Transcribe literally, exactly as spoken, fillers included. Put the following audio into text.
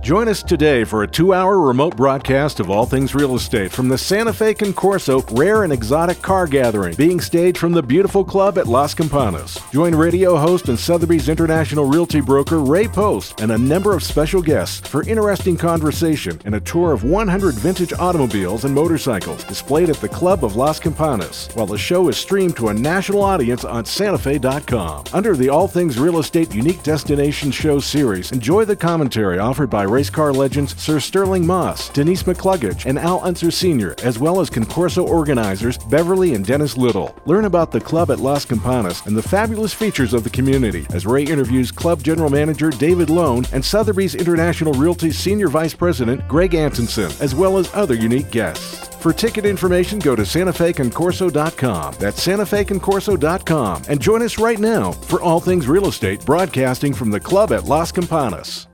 Join us today for a two-hour remote broadcast of all things real estate from the Santa Fe Concorso Rare and Exotic Car Gathering, being staged from the beautiful club at Las Campanas. Join radio host and Sotheby's International Realty broker Ray Post and a number of special guests for interesting conversation and a tour of one hundred vintage automobiles and motorcycles displayed at the Club of Las Campanas, while the show is streamed to a national audience on Santa Fe dot com. Under the All Things Real Estate Unique Destination Show series, enjoy the commentary offered by race car legends Sir Sterling Moss, Denise McCluggage, and Al Unser Senior, as well as Concorso organizers Beverly and Dennis Little. Learn about the club at Las Campanas and the fabulous features of the community as Ray interviews Club General Manager David Lone and Sotheby's International Realty Senior Vice President Greg Antonson, as well as other unique guests. For ticket information, go to Santa Fe Concorso dot com. That's Santa Fe Concorso dot com. And join us right now for All Things Real Estate, broadcasting from the club at Las Campanas.